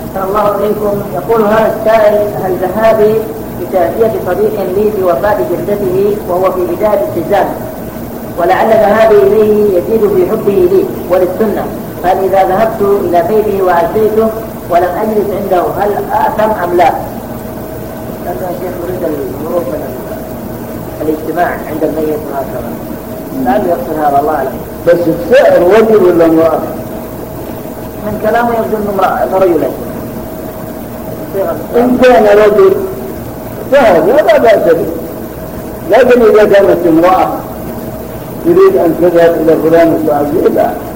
أحسن الله إليكم. يقول هذا السائل: هل ذهابي بتأتية صديق لي بوفاة جدته وهو في بداية التزام، ولعل ذهابي إليه يزيد في حبه لي وللسنة، هل إذا ذهبت إلى بيته وعزيته ولم أجلس عنده هل آثم أم لا؟ لأن الشيخ يريد الهروب من الاجتماع عند الميت وهكذا، لعله يقصد هذا، الله أعلم. بس السائر رجل ولا امرأة؟ من كلامه يبدو أنه رجل. إن كان رجل فهذا لا بأس به، لكن إذا كانت امرأة تريد أن تذهب إلى فلان وتعزيه لا.